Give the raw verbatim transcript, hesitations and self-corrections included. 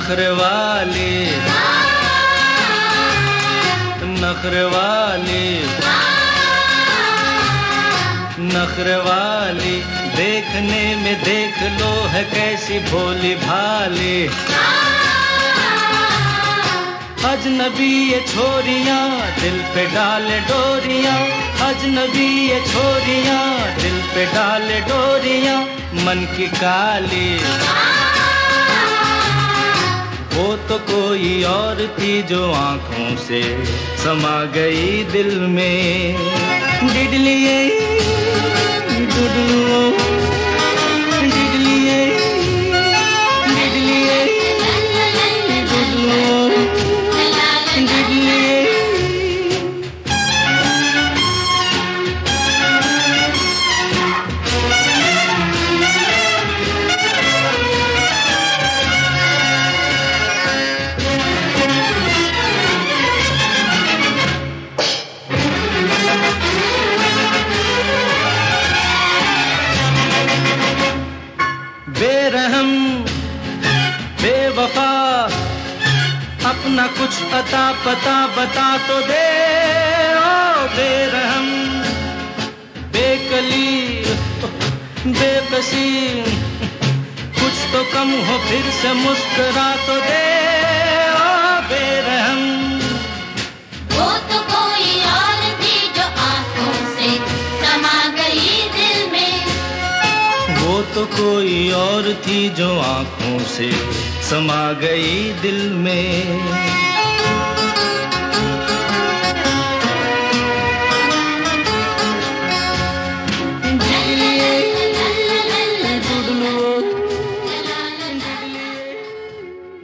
नखरे वाली नखरे वाली नखरे वाली, देखने में देख लो है कैसी भोली भाली। अजनबी ये छोरियां दिल पे डाले डोरियां, अजनबी ये छोरियां दिल पे डाले डोरियां, मन की काली। वो तो कोई और थी जो आंखों से समा गई दिल में। डिडलिए डुडलू डिडलिए डिडलिए डुडलू डिडलिए। बेरहम बेवफा अपना कुछ अता पता बता तो दे। ओ बेरहम बेकली बेबसी, कुछ तो कम हो फिर से मुस्कुरा तो दे। ओ बेरहम वो तो कोई और थी जो आंखों से समा गई दिल में। वो तो कोई और थी जो आंखों से समा गई दिल में।